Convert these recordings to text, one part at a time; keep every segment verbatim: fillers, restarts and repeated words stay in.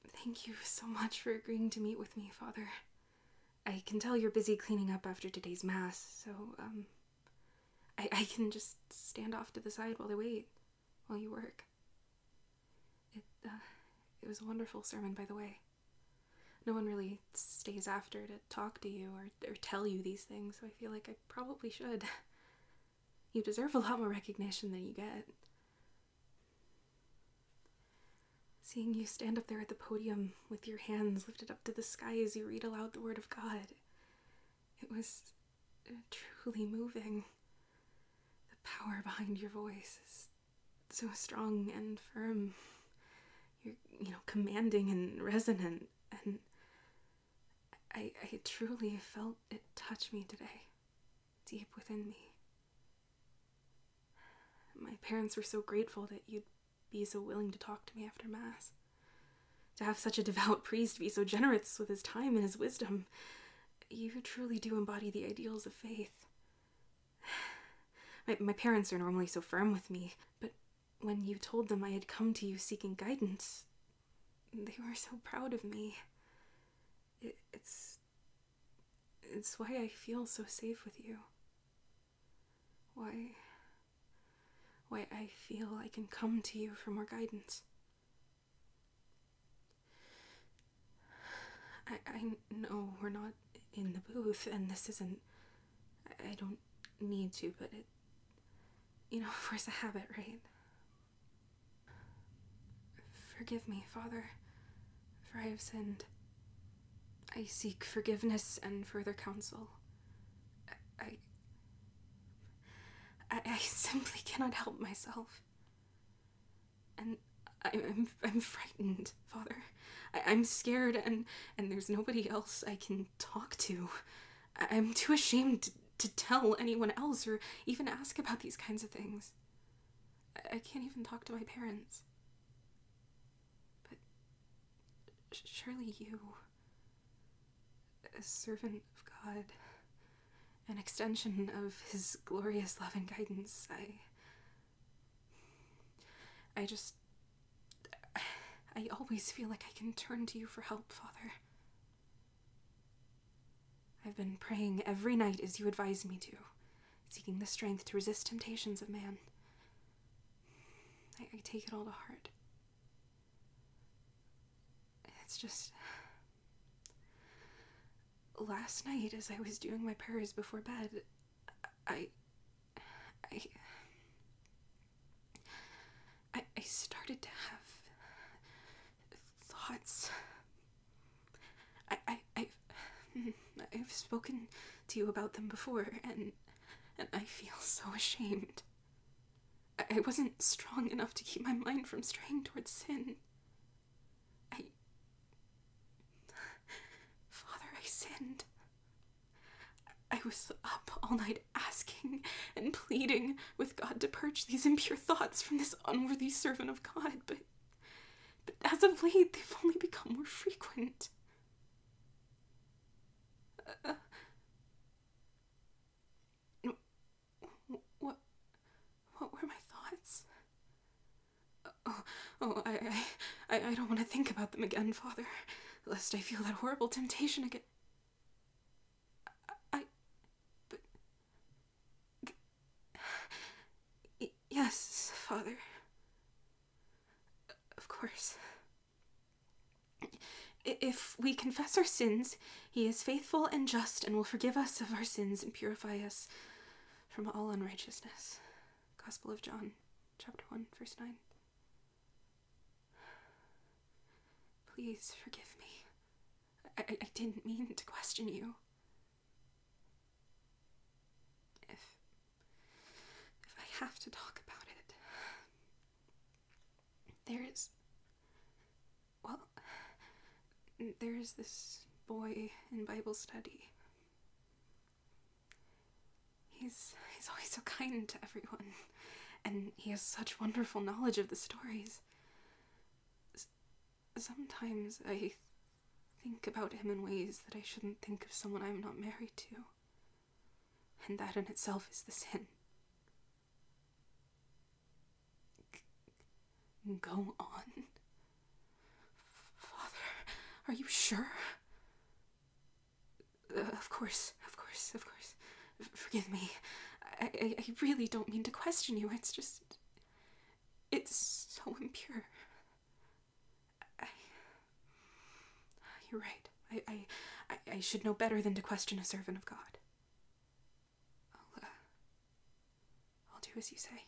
Thank you so much for agreeing to meet with me, Father. I can tell you're busy cleaning up after today's Mass, so, um, I, I can just stand off to the side while I wait, while you work. It, uh, it was a wonderful sermon, by the way. No one really stays after to talk to you or, or tell you these things, so I feel like I probably should. You deserve a lot more recognition than you get. Seeing you stand up there at the podium with your hands lifted up to the sky as you read aloud the Word of God, it was truly moving. The power behind your voice is so strong and firm. You're, you know, commanding and resonant, and I, I truly felt it touch me today, deep within me. My parents were so grateful that you'd be so willing to talk to me after Mass. To have such a devout priest be so generous with his time and his wisdom. You truly do embody the ideals of faith. My, my parents are normally so firm with me, but when you told them I had come to you seeking guidance, they were so proud of me. It, it's... It's why I feel so safe with you. Why... Why I feel I can come to you for more guidance. I, I know we're not in the booth, and this isn't... I don't need to, but it... You know, force a habit, right? Forgive me, Father, for I have sinned. I seek forgiveness and further counsel. I... I, I simply cannot help myself. And I'm, I'm frightened, Father. I, I'm scared, and, and there's nobody else I can talk to. I, I'm too ashamed to, to tell anyone else or even ask about these kinds of things. I, I can't even talk to my parents. But surely you, a servant of God, an extension of his glorious love and guidance, I... I just... I always feel like I can turn to you for help, Father. I've been praying every night as you advised me to, seeking the strength to resist temptations of man. I, I take it all to heart. It's just... Last night, as I was doing my prayers before bed, I... I... I, I started to have thoughts. I, I, I've, I've spoken to you about them before, and, and I feel so ashamed. I, I wasn't strong enough to keep my mind from straying towards sin. I... Father, I sinned. I was up all night asking and pleading with God to purge these impure thoughts from this unworthy servant of God, but, but as of late, they've only become more frequent. Uh, what, what were my thoughts? Oh, oh, I, I, I don't want to think about them again, Father, lest I feel that horrible temptation again. Yes, Father. Of course. If we confess our sins, he is faithful and just and will forgive us of our sins and purify us from all unrighteousness. Gospel of John, chapter one, verse nine. Please forgive me. I, I, I didn't mean to question you. If, if I have to talk about it, there's, well, there's this boy in Bible study. He's, he's always so kind to everyone, and he has such wonderful knowledge of the stories. S- sometimes I think about him in ways that I shouldn't think of someone I'm not married to, and that in itself is the sin. G- go on. Father, Are you sure? Uh, of course, of course, of course. F- forgive me. I, I, I really don't mean to question you. It's just... It's so impure. I... You're right. I, I, I, I should know better than to question a servant of God. I'll, uh, I'll do as you say.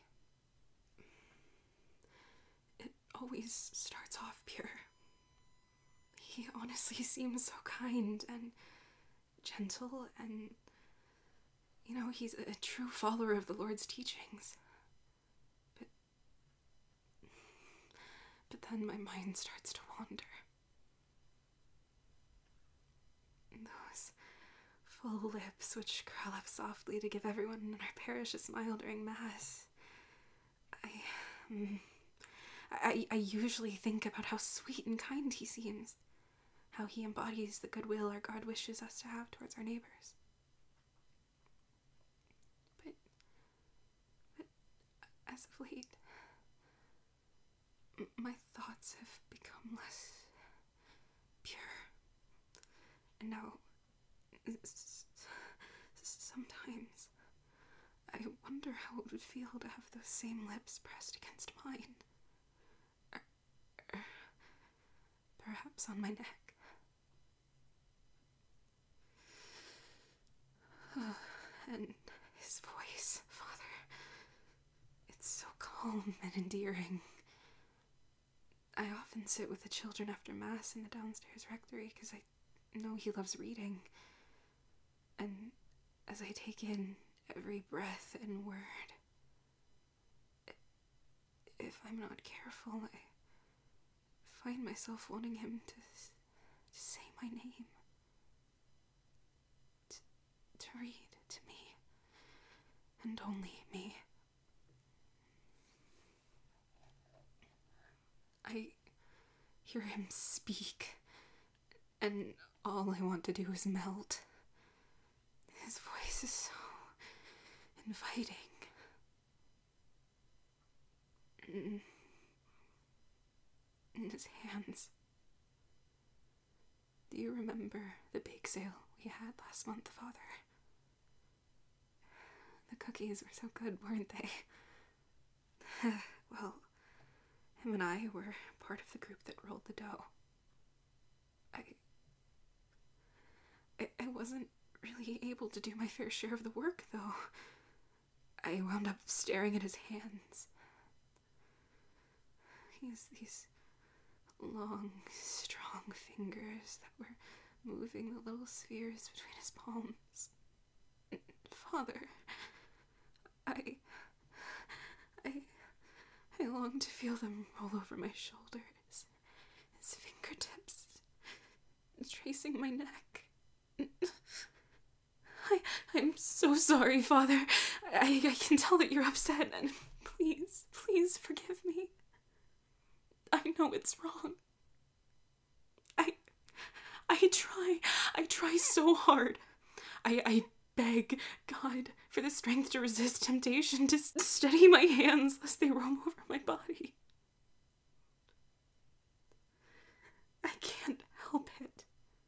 It always starts off pure. He honestly seems so kind and gentle, and, you know, he's a true follower of the Lord's teachings. But, but then my mind starts to wander. Those full lips which curl up softly to give everyone in our parish a smile during Mass. I, um, I, I usually think about how sweet and kind he seems. How he embodies the goodwill our God wishes us to have towards our neighbors. But, but as of late, m- my thoughts have become less pure. And now, s- s- sometimes, I wonder how it would feel to have those same lips pressed against mine. Or, or perhaps on my neck. And his voice, Father, it's so calm and endearing. I often sit with the children after Mass in the downstairs rectory because I know he loves reading. And as I take in every breath and word, if I'm not careful, I find myself wanting him to, to say my name, to, to read to me, and only me. I hear him speak, and all I want to do is melt. His voice is so inviting. And, and his hands. Do you remember the bake sale we had last month, Father? The cookies were so good, weren't they? Well, him and I were part of the group that rolled the dough. I, I, I wasn't really able to do my fair share of the work, though. I wound up staring at his hands. He has these long, strong fingers that were moving the little spheres between his palms. Father, I... I... I long to feel them roll over my shoulders, his fingertips tracing my neck. I, I'm so sorry, Father. I, I can tell that you're upset, and please, please forgive me. I know it's wrong. I, I try, I try so hard. I, I beg God for the strength to resist temptation, to steady my hands lest they roam over my body. I can't help it.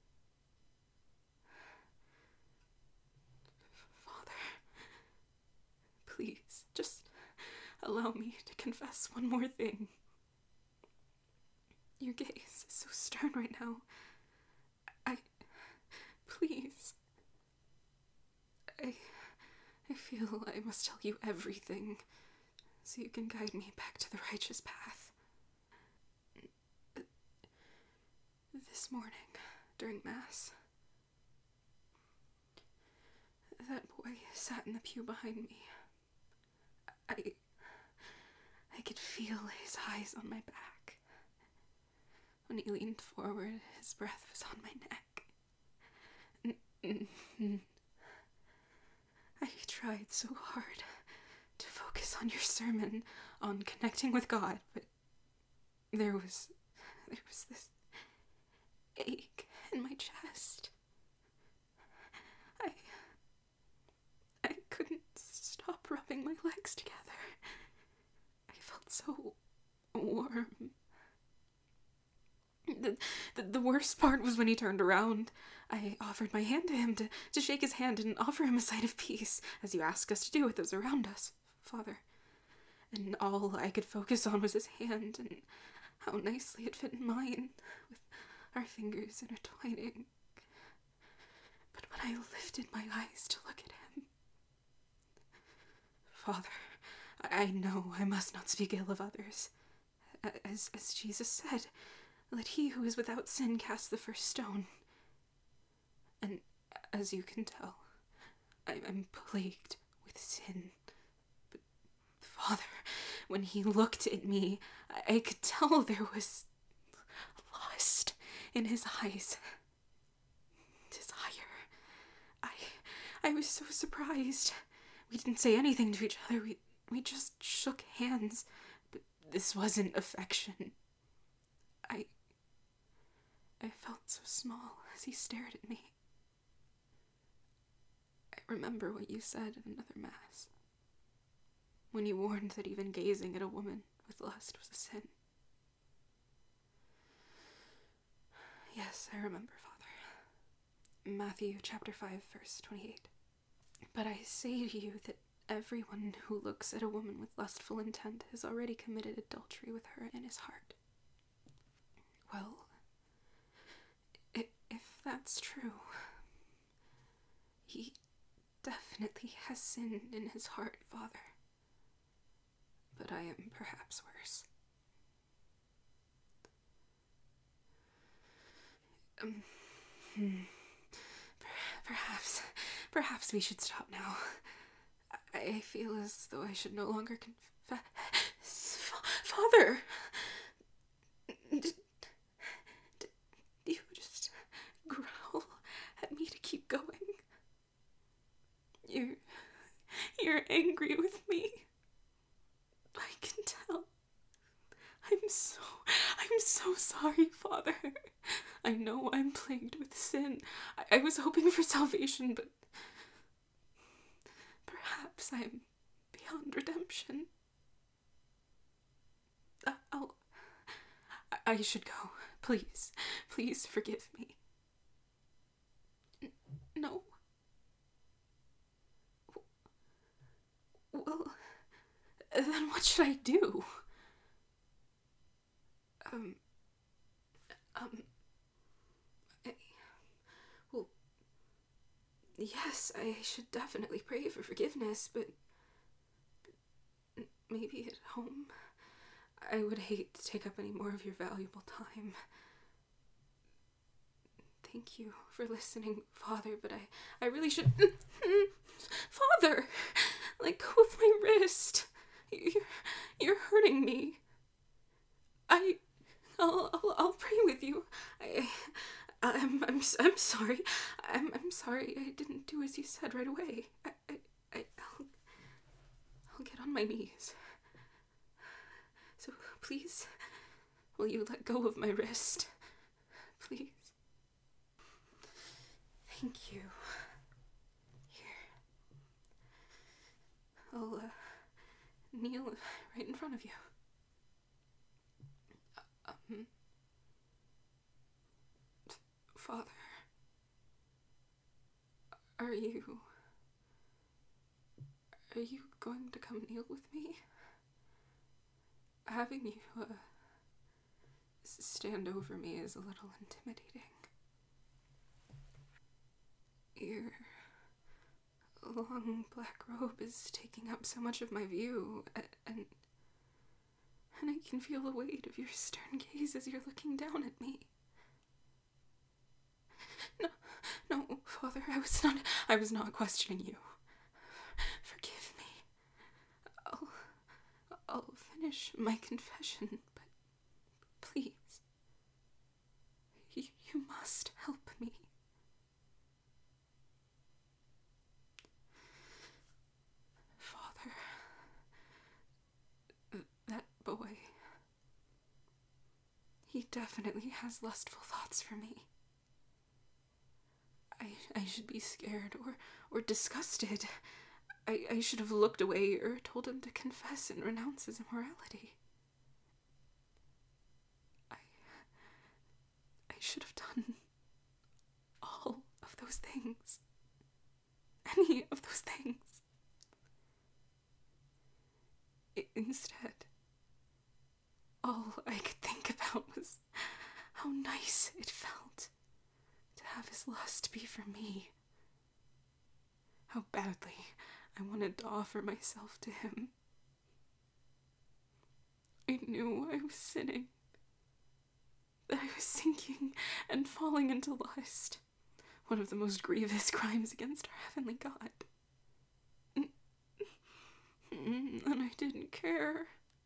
Father, please, just allow me to confess one more thing. Your gaze is so stern right now. I... Please. I... I feel I must tell you everything, so you can guide me back to the righteous path. This morning, during Mass, that boy sat in the pew behind me. I... I could feel his eyes on my back. When he leaned forward, his breath was on my neck. I tried so hard to focus on your sermon, on connecting with God, but there was, there was this ache in my chest. I, I couldn't stop rubbing my legs together. I felt so warm. The, the, the worst part was when he turned around. I offered my hand to him to, to shake his hand and offer him a sign of peace, as you asked us to do with those around us, Father. And all I could focus on was his hand and how nicely it fit in mine, with our fingers intertwining. But when I lifted my eyes to look at him... Father, I, I know I must not speak ill of others. As, as Jesus said, let he who is without sin cast the first stone. And as you can tell, I am plagued with sin. But, Father, when he looked at me, I, I could tell there was lust in his eyes. Desire. I, I was so surprised. We didn't say anything to each other. We, we just shook hands. But this wasn't affection. I, I felt so small as he stared at me. I remember what you said in another mass, when you warned that even gazing at a woman with lust was a sin. Yes, I remember, Father. Matthew chapter five, verse twenty-eight. But I say to you that everyone who looks at a woman with lustful intent has already committed adultery with her in his heart. Well, if, if that's true, he definitely has sin in his heart, Father. But I am perhaps worse. Um, hmm. Perhaps, perhaps we should stop now. I feel as though I should no longer confess. Father! Did, did you just growl at me to keep going? You're, you're angry with me. I can tell. I'm so, I'm so sorry, Father. I know I'm plagued with sin. I, I was hoping for salvation, but perhaps I am beyond redemption. Uh, I'll... I, I should go. Please, please forgive me. N- no. Well, then what should I do? Um, um, I, well, yes, I should definitely pray for forgiveness, but, but maybe at home, I would hate to take up any more of your valuable time. Thank you for listening, Father, but I, I really should... Father! Let go of my wrist. You're, you're hurting me. I... I'll, I'll, I'll pray with you. I, I'm, I'm, I'm sorry. I'm, I'm sorry. I didn't do as you said right away. I, I, I I'll, I'll get on my knees. So please, will you let go of my wrist? Please. Thank you. Here. I'll, uh, kneel right in front of you. Um, Father, are you, are you going to come kneel with me? Having you, uh, stand over me is a little intimidating. Your long black robe is taking up so much of my view, and and I can feel the weight of your stern gaze as you're looking down at me. No, no, Father, I was not, I was not questioning you. Forgive me. I'll, I'll finish my confession, but please, you, you must help me. Father, that boy, he definitely has lustful thoughts for me. I, I should be scared or, or disgusted. I, I should have looked away or told him to confess and renounce his immorality. I, should have done all of those things. Any of those things. I- instead, all I could think about was how nice it felt to have his lust be for me. How badly I wanted to offer myself to him. I knew I was sinning, that I was sinking and falling into lust, one of the most grievous crimes against our heavenly God. And I didn't care.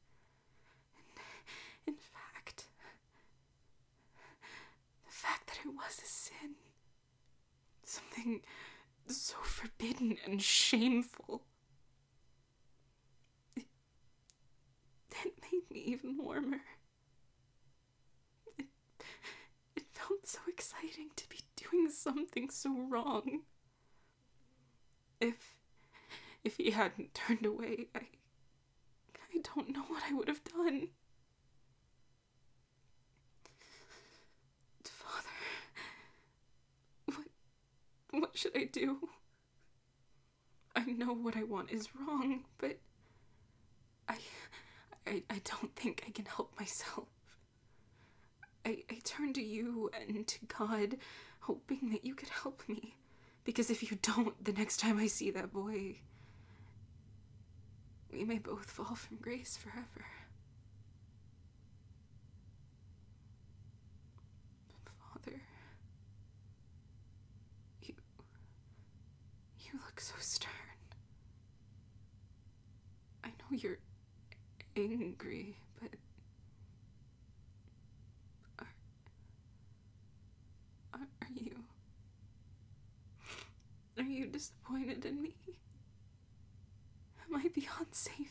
In fact, the fact that it was a sin, something so forbidden and shameful, it, it made me even warmer. It, it felt so exciting to be doing something so wrong. If if he hadn't turned away, I I don't know what I would have done. Father, what what should I do? I know what I want is wrong, but I I, I don't think I can help myself. I, I turn to you and to God, hoping that you could help me. Because if you don't, the next time I see that boy, we may both fall from grace forever. Father, you, you look so stern. I know you're angry, but are, are, are you, are you disappointed in me? Am I beyond saving?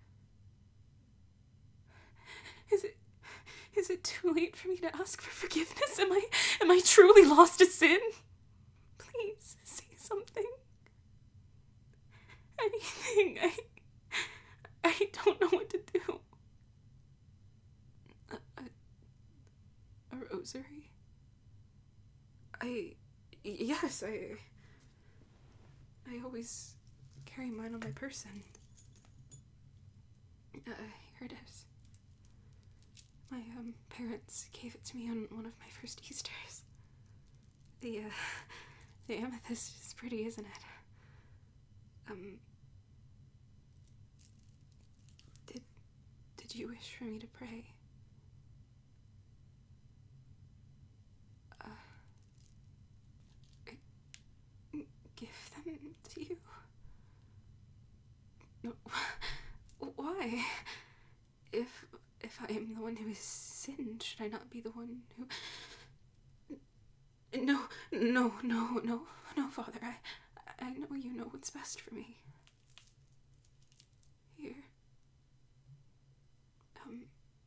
Is it, is it too late for me to ask for forgiveness? Am I, am I truly lost to sin? Please, say something. Anything. I, I don't know what to do. A, a, a rosary? I, yes, I, I always carry mine on my person. Uh, here it is. My, um, parents gave it to me on one of my first Easters. The, uh, the amethyst is pretty, isn't it? Um, did, did you wish for me to pray? Uh, I give them to you? No, why? If, if I am the one who has sinned, should I not be the one who... No, no, no, no, no, Father, I, I know you know what's best for me. Here. Um,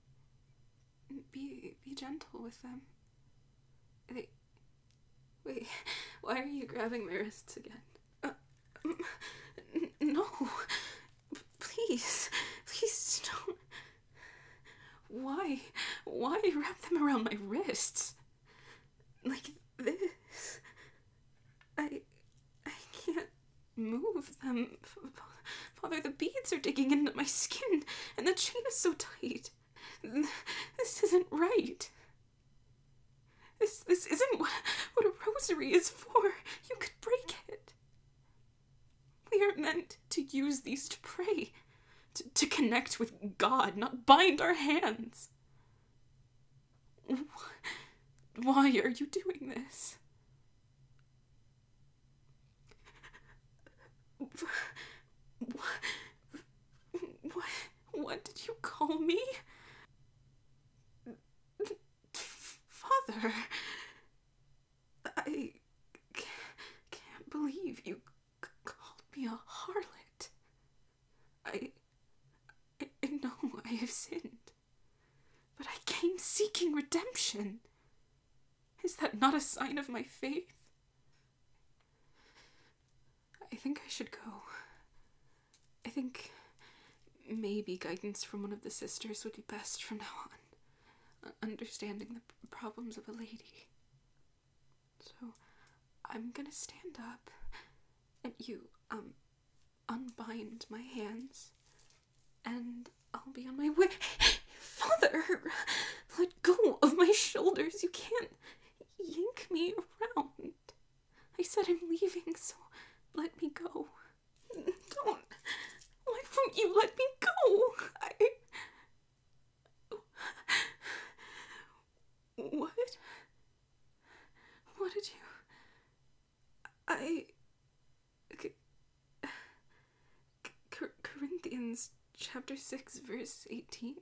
be, be gentle with them. They, wait, why are you grabbing my wrists again? Uh, um, n- no, please, please don't. Why, why wrap them around my wrists? Like this. I, I can't move them. Father, the beads are digging into my skin, and the chain is so tight. This isn't right. This, this isn't what, what a rosary is for. You could break it. We are meant to use these to pray, to, to connect with God, not bind our hands. Why are you doing this? What, what, what did you call me? Father, I can't believe you c- called me a harlot. I, I, I know I have sinned, but I came seeking redemption. Is that not a sign of my faith? I think I should go. I think maybe guidance from one of the sisters would be best from now on. Understanding the problems of a lady. So I'm gonna stand up and you, um, unbind my hands and I'll be on my way. Father, let go of my shoulders. You can't yank me around. I said I'm leaving, so let me go. Don't. Why won't you let me go? I... What? What did you... I... C- C- Corinthians chapter six verse eighteen.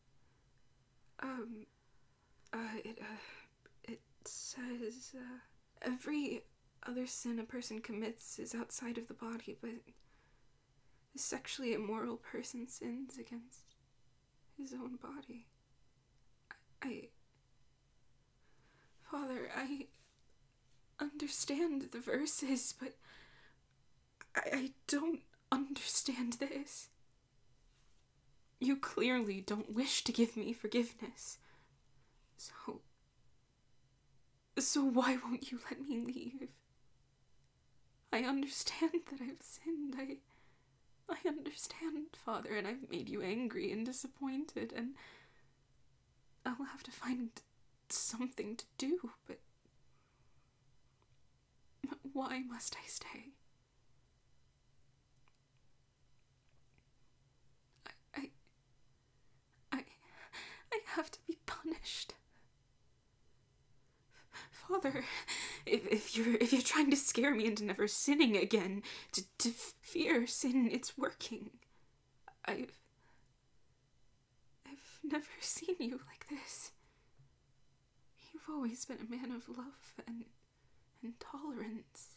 Um, uh, it, uh, it says, uh, every other sin a person commits is outside of the body, but the sexually immoral person sins against his own body. I, I Father, I understand the verses, but I, I don't understand this. You clearly don't wish to give me forgiveness. So... So why won't you let me leave? I understand that I've sinned. I... I understand, Father, and I've made you angry and disappointed, and I'll have to find something to do, but... But why must I stay? I... I... I have to be punished. Father, if, if you're if you're trying to scare me into never sinning again, to, to fear sin, it's working. I've... I've never seen you like this. You've always been a man of love and, and tolerance.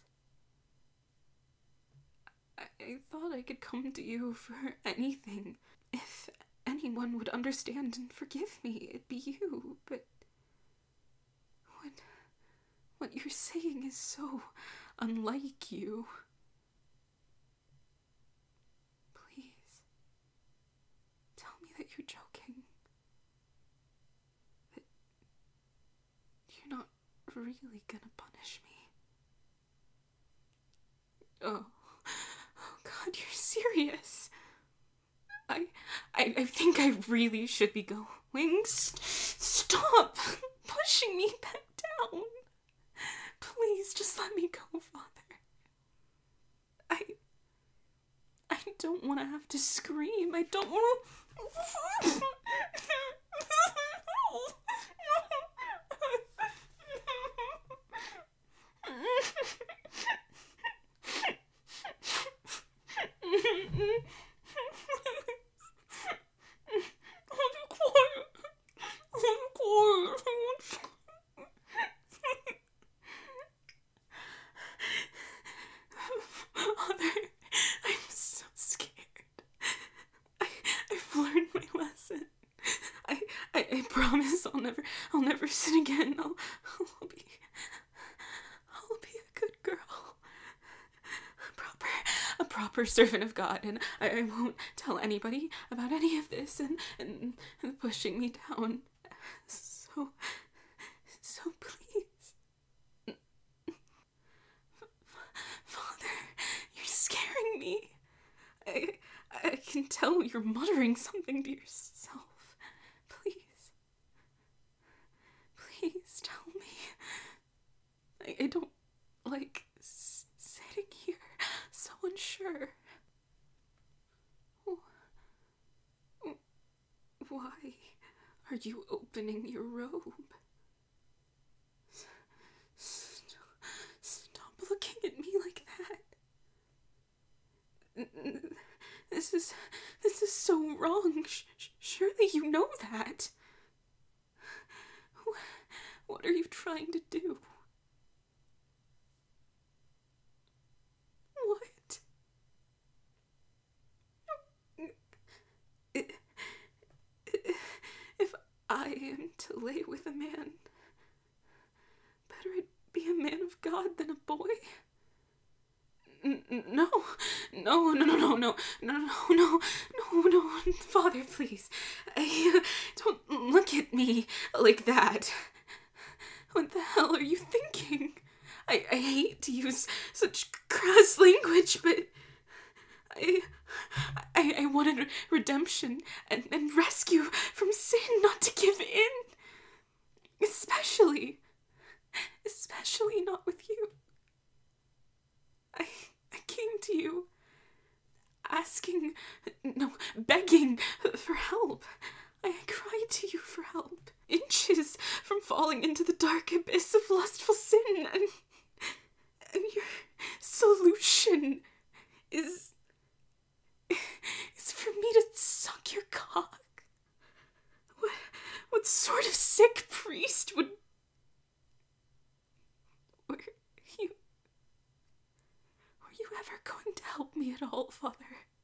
I, I thought I could come to you for anything. If anyone would understand and forgive me, it'd be you, but... What... What you're saying is so unlike you. Please, tell me that you're joking. That you're not really gonna punish me. Oh, oh God, you're serious. I, I, I think I really should be going. S- stop pushing me back down. Please, just let me go, Father. I... I don't want to have to scream. I don't want to... I promise I'll never, I'll never sin again. I'll, I'll be, I'll be a good girl. A proper, a proper servant of God, and I, I won't tell anybody about any of this and, and, and pushing me down. So, so please. Father, you're scaring me. I, I can tell you're muttering something to yourself. Please. Please tell me. I, I don't like s- sitting here so unsure. Why are you opening your robe? S- Stop looking at me like that. This is, this is so wrong. Sh- surely you know that. What are you trying to do? What? If I am to lay with a man, better it be a man of God than a boy. N- no, no, no, no, no, no, no, no, no, no, no, Father, please, I, uh, don't look at me like that. What the hell are you thinking? I, I hate to use such crass language, but I, I, I wanted redemption and, and rescue from sin, not to give in. Especially, especially not with you. I, I came to you asking, no, begging for help. I cried to you for help, inches from falling into the dark abyss of lustful sin, and, and your solution is, is for me to suck your cock. What, what sort of sick priest would... Were you... Were you ever going to help me at all, Father?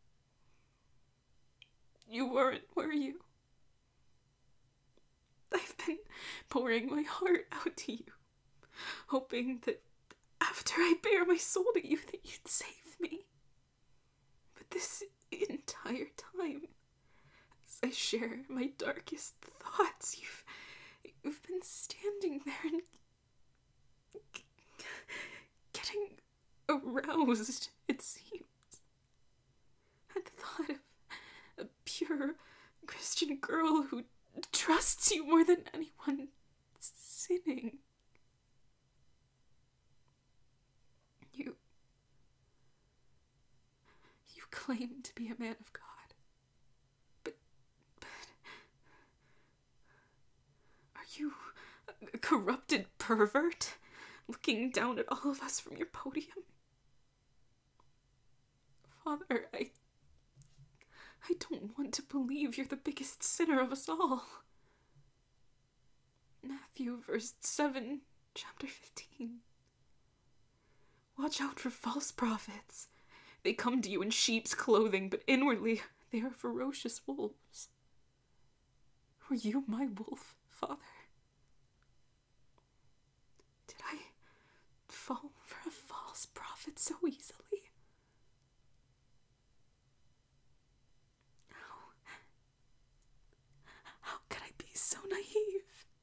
You weren't, were you? I've been pouring my heart out to you, hoping that after I bare my soul to you that you'd save me. But this entire time, as I share my darkest thoughts, you've, you've been standing there and g- getting aroused, it seems, at the thought of a pure Christian girl who trusts you more than anyone sinning. You... You claim to be a man of God. But... But... Are you a corrupted pervert, looking down at all of us from your podium? Father, I... I don't want to believe you're the biggest sinner of us all. Matthew, verse seven, chapter fifteen. Watch out for false prophets. They come to you in sheep's clothing, but inwardly they are ferocious wolves. Were you my wolf, Father? Did I fall for a false prophet so easily? How could I be so naive?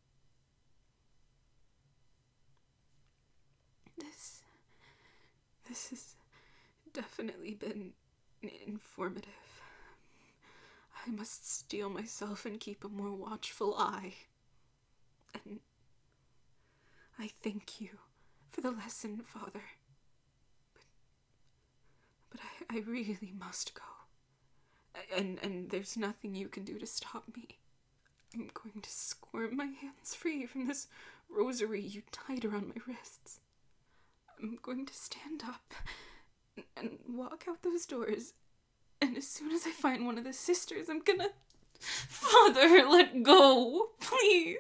This... This has definitely been informative. I must steel myself and keep a more watchful eye. And I thank you for the lesson, Father. But, but I, I really must go. And, and there's nothing you can do to stop me. I'm going to squirm my hands free from this rosary you tied around my wrists. I'm going to stand up and walk out those doors, and as soon as I find one of the sisters, I'm gonna... Father, let go, please.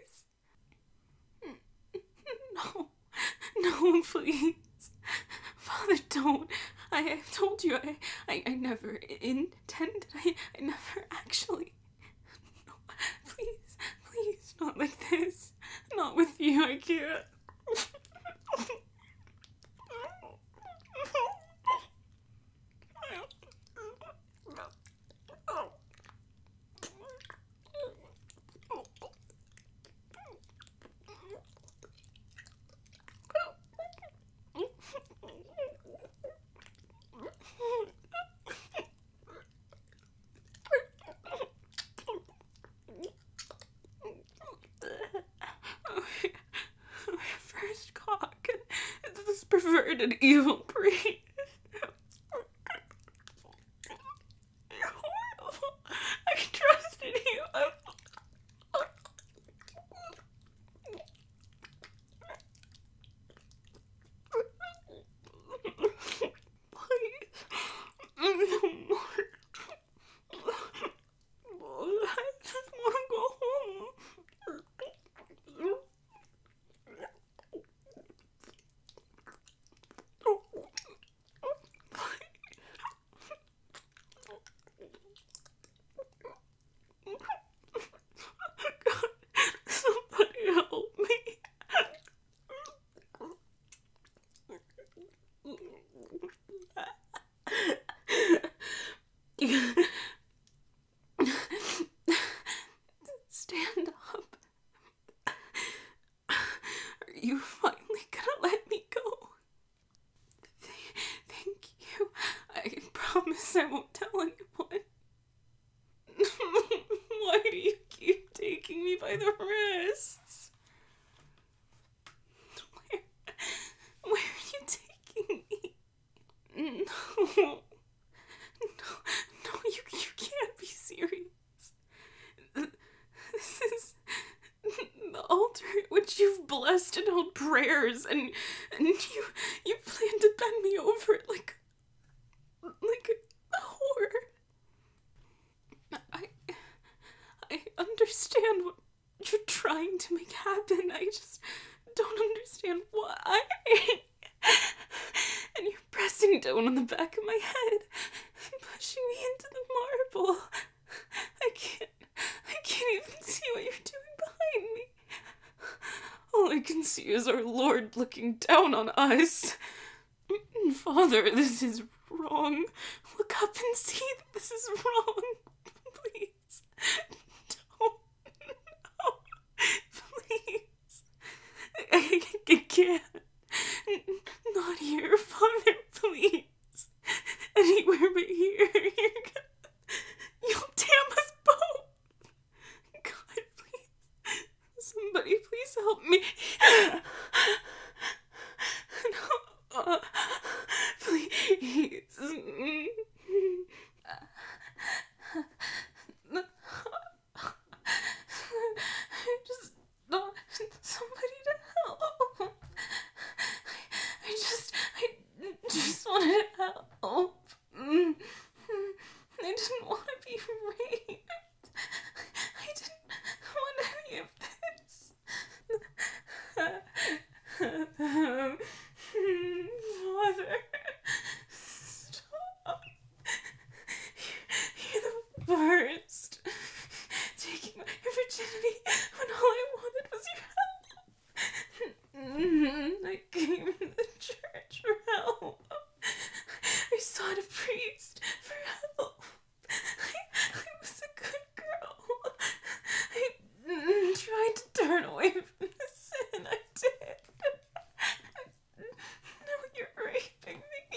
No, no, please. Father, don't. I have told you, I, I, I never intended, I, I never actually... No, please, please, not like this. Not with you, I can't. First cock, it's this perverted evil priest. You're horrible. I trusted you. I... Please, no more. I just want to go home. God, somebody help me. Stand up. Are you finally gonna let me go? blessed and held prayers, and and you you planned to bend me over like like a whore. I I understand what you're trying to make happen. I just don't understand why. And you're pressing down on the back of my head, pushing me into the marble. I can't, I can't even see what you're doing behind me. All I can see is our Lord looking down on us. Father, this is wrong. Look up and see that this is wrong. Please. Don't. No. Please. I, I can't. Not here, Father, please. Anywhere but here. You're gonna, you'll damn us both. God, please. Somebody please help me. No. Uh, please. I just want somebody to help. I just, I just wanted help. I didn't want to be raped. I didn't want any of this. Father, stop. You're, you're the worst. Taking my virginity when all I wanted was your help. I came to the church for help. I sought a priest for help. I, I was a good girl. I tried to turn away from the sin I did. Now you're raping me.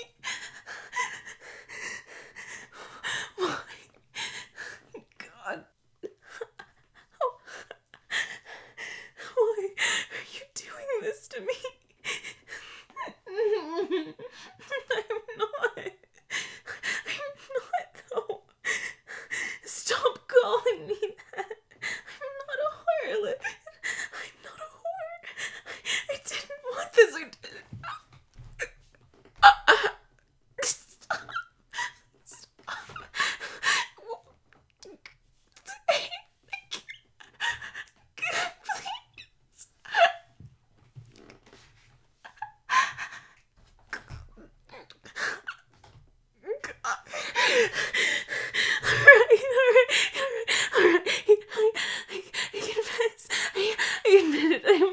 Why? God. Why are you doing this to me? I'm not. I'm not, though. Stop calling me that. I'm not a harlot. I'm not a whore. I, I didn't want this. I didn't. Stop. Stop. Please. Alright, alright, alright, alright. I, I, I confess. I, I admit it. I'm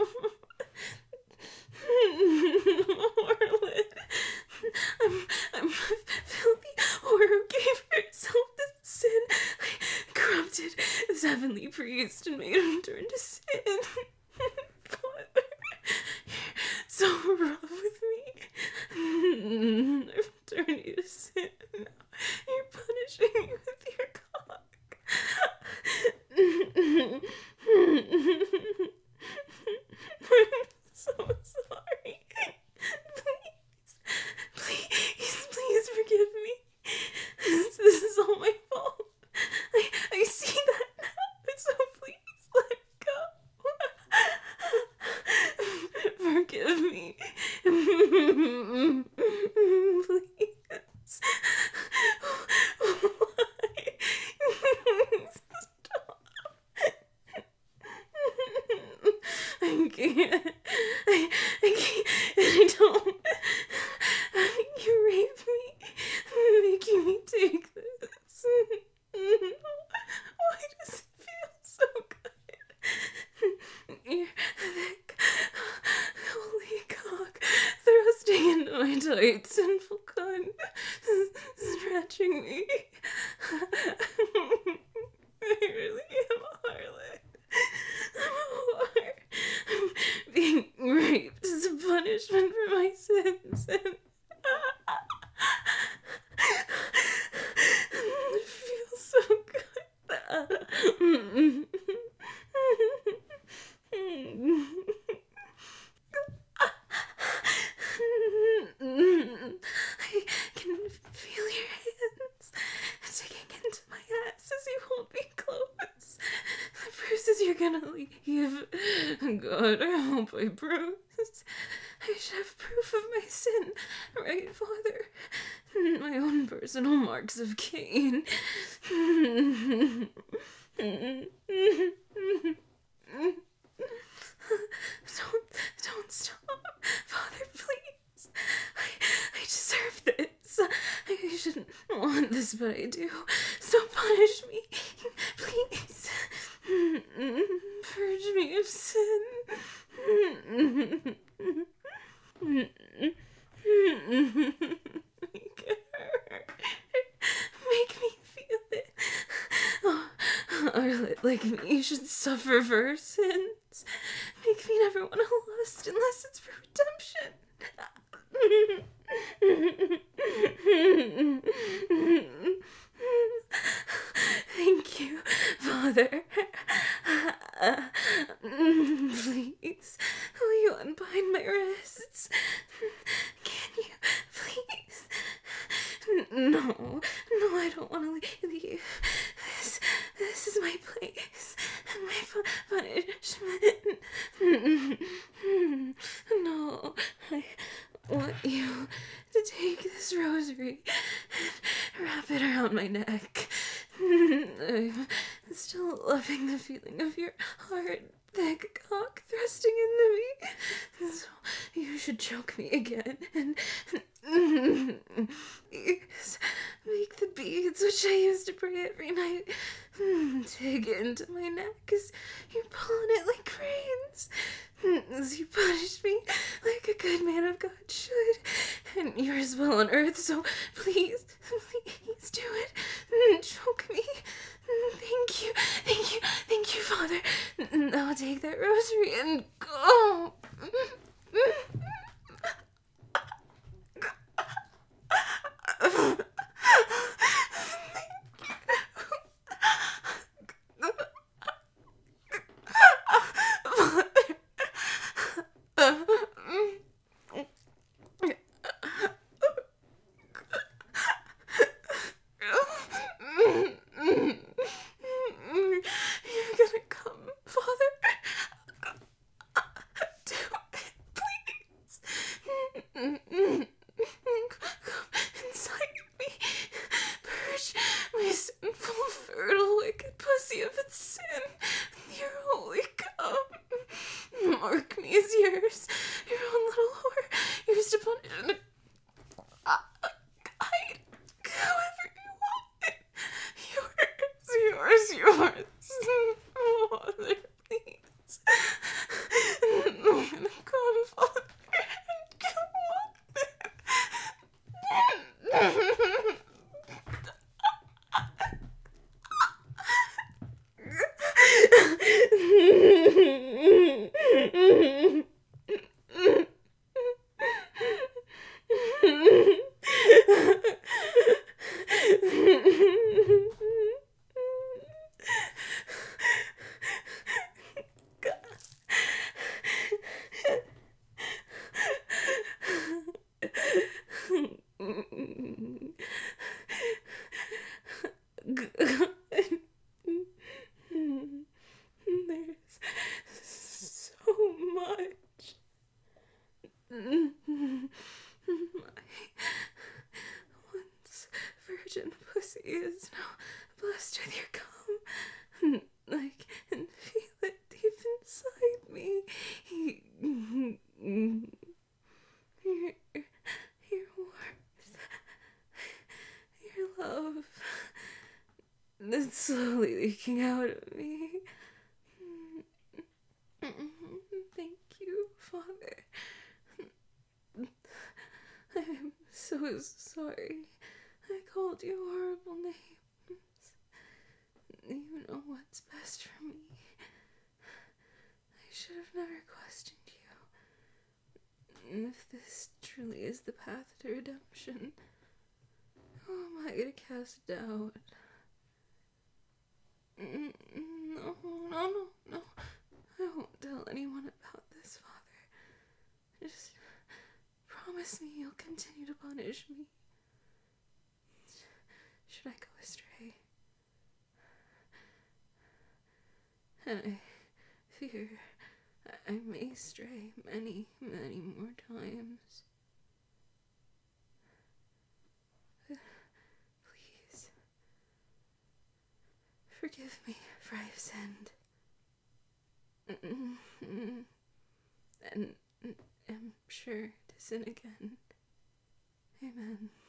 a harlot. I'm, I'm a filthy whore who gave herself to sin. I corrupted this heavenly priest and made him turn to sin. Father, you're so rough with me. I've turned you to sin. You're punishing me with your cock. I'm so sorry. Please, please, please forgive me. This, this is all my fault. I, I see that now, so please let go. Forgive me. Please. Why? Stop. I can't. I, I can't. I don't. You raped me, making me take this. Why does it feel so good? Your thick, holy cock thrusting into my tight, sinful cunt, stretching me. I really am a harlot. I'm a whore. I'm being raped as a punishment for my sins. And it feels so good. I can feel your hands God, I hope I bruise. I should have proof of my sin, right, Father? My own personal marks of Cain. Don't, don't stop, Father, please. I, I deserve this. I shouldn't want this, but I do. So punish me, please. Purge me of sin. Make it hurt. Make me feel it. Oh, or like me should suffer for her sins. Make me never want to lust unless it's for redemption. Thank you, Father. Please, will you unbind my wrists? Can you, please? No, no, I don't want to leave. This, this is my place, my punishment. No, I want you to take this rosary and wrap it around my neck. I'm still loving the feeling of your hard, thick cock thrusting into me. So you should choke me again and make the beads which I used to pray every night dig into my neck as you pull on it like reins. As you punish me like a good man of God should, and yours will on earth, so please, please do it. Choke me. Thank you, thank you, thank you, Father. Now take that rosary and go. Mark me as yours, your own little whore, used to punish and hide however you want. Yours, yours, yours. Father, please. Come, Father, come on. There's so much. My once virgin pussy is now blessed with your cum. I can feel it deep inside me. Your, your warmth, your love, it's slowly leaking out of me. Thank you, Father. I'm so sorry. I called you horrible names. You know what's best for me. I should have never questioned you. If this truly is the path to redemption, how am I to cast doubt? No, no, no, no. I won't tell anyone about this, Father. Just promise me you'll continue to punish me. Should I go astray? And I fear I, I may stray many, many more times. Please, forgive me for I've sinned. And am sure to sin again. Amen.